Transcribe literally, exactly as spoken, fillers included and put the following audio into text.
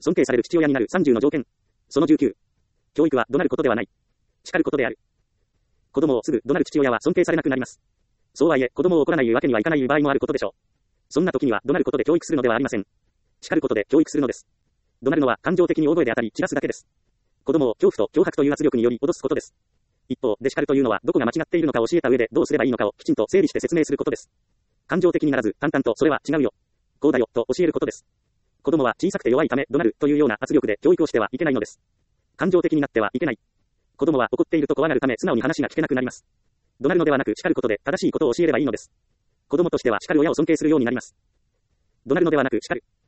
尊敬される父親になるさんじゅうの条件。そのじゅうきゅう。教育は怒鳴ることではない。叱ることである。子供をすぐ怒鳴る父親は尊敬されなくなります。そうはいえ、子供を怒らないわけにはいかない場合もあることでしょう。そんな時には怒鳴ることで教育するのではありません。叱ることで教育するのです。怒鳴るのは感情的に大声で当たり散らすだけです。子供を恐怖と脅迫という圧力により脅すことです。一方で叱るというのはどこが間違っているのかを教えた上でどうすればいいのかをきちんと整理して説明することです。感情的にならず淡々とそれは違うよ。こうだよと教えることです。子供は小さくて弱いため怒鳴るというような圧力で教育をしてはいけないのです。感情的になってはいけない。子供は怒っていると怖がるため素直に話が聞けなくなります。怒鳴るのではなく叱ることで正しいことを教えればいいのです。子供としては叱る親を尊敬するようになります。怒鳴るのではなく叱る。